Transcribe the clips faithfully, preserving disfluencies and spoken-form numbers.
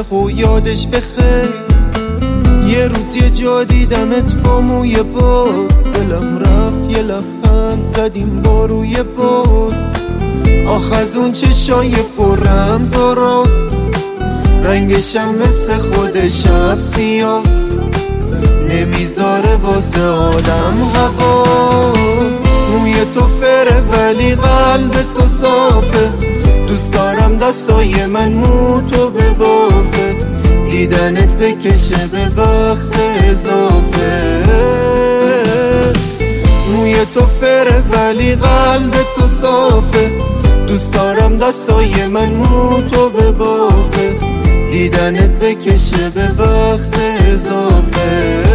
و یادش بخیر. یه روز یه جا دیدمت با موی باز، دلم رفت یه لبخند زدیم با روی باز. آخ از اون چشای پر رمز و راست، رنگشم مثل خود شب سیاست، نمیذاره واسه آدم حواس. موی تو فره ولی قلب تو صافه، دوست دارم دستای من مو تو ببافه، دیدنت بکشه به وقت اضافه. موی تو فره ولی قلب تو صافه، دوست دارم دستای من مو تو ببافه، دیدنت بکشه به وقت اضافه.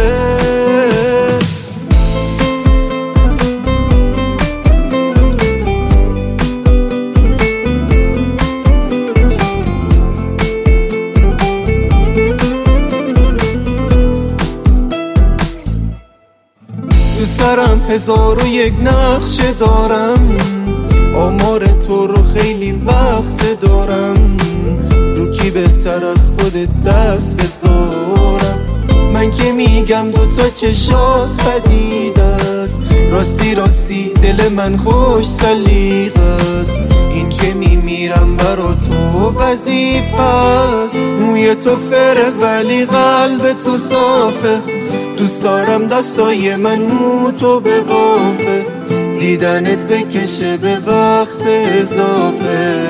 دوست دارم هزار و یک نقشه دارم، آمار تو رو خیلی وقت دارم، رو کی بهتر از خودت دست بذارم. من که میگم دوتا چشات پدید است، راستی راستی دل من خوش سلیقه است، این که میمیرم برا تو وظیفه است. موی تو فره ولی قلب تو صافه، دوست دارم دستای من مو تو ببافه، دیدنت بکشه به وقت اضافه.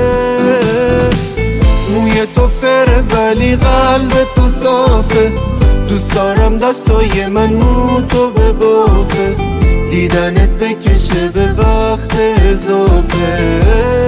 موی تو فره ولی قلب تو صافه، دوست دارم دستای من مو تو ببافه، دیدنت بکشه به وقت اضافه.